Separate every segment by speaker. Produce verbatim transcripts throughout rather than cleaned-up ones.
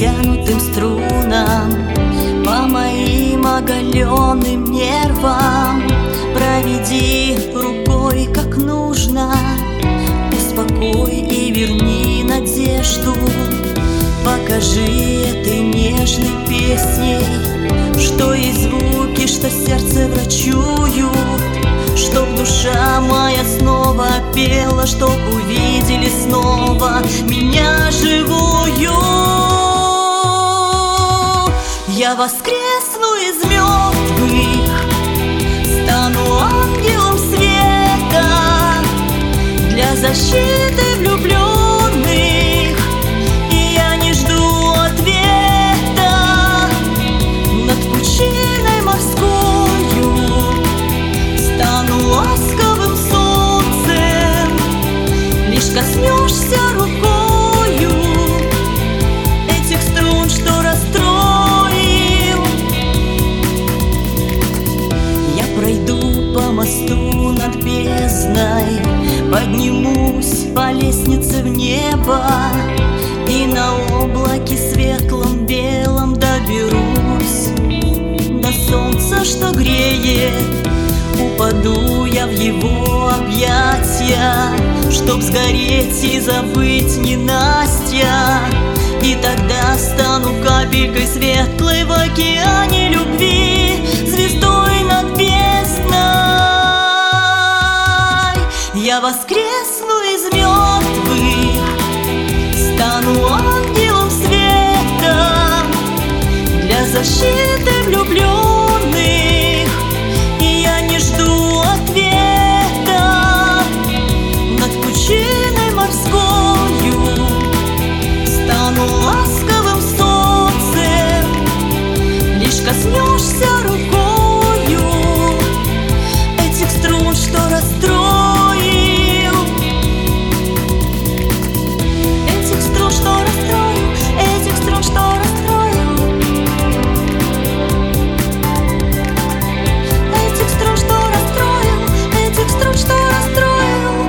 Speaker 1: натянутым струнам, по моим оголенным нервам проведи рукой как нужно, успокой и верни надежду. Покажи этой нежной песней, что есть звуки, что сердце врачуют, чтоб душа моя снова пела, чтоб увидели снова меня живую. Я воскресну из мертвых, стану ангелом света для защиты влюбленных. И я не жду ответа над пучиной морскою, стану ласковым солнцем, лишь коснешься рукою этих струн, что расстроил. Я пройду по мосту над бездной, поднимусь по лестнице в небо, и на облаке светлом белом доберусь до солнца, что греет. Упаду я в его объятия, чтоб сгореть и забыть ненастья. И тогда стану капелькой светлой в океане любви, звездой над бездной. Я воскресну из мертвых, стану ангелом света для защиты влюбленных. И я не жду ответа над пучиной морскою, стану ласковым солнцем, лишь коснешься рукою этих струн, что расстроил. Этих струн, что расстроил, этих струн, что расстроил. Этих струн, что расстроил, этих струн, что расстроил.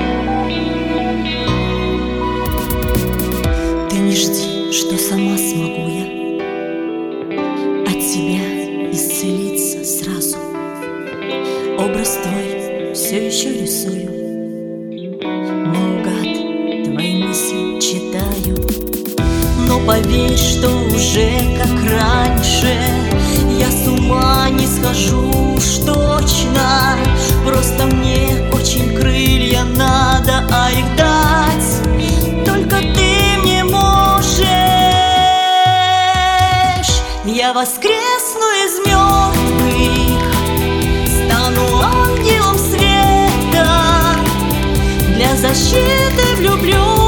Speaker 1: Ты не жди, что сама смогу я от тебя исцелиться сразу. Образ твой все еще рисую, наугад твои мысли читаю. Но поверь, что уже как раньше я с ума не схожу уж точно. Просто мне очень крылья надо, а их дать только ты мне можешь. Я воскресну из мертвых, стану ангелом света для защиты влюбленных.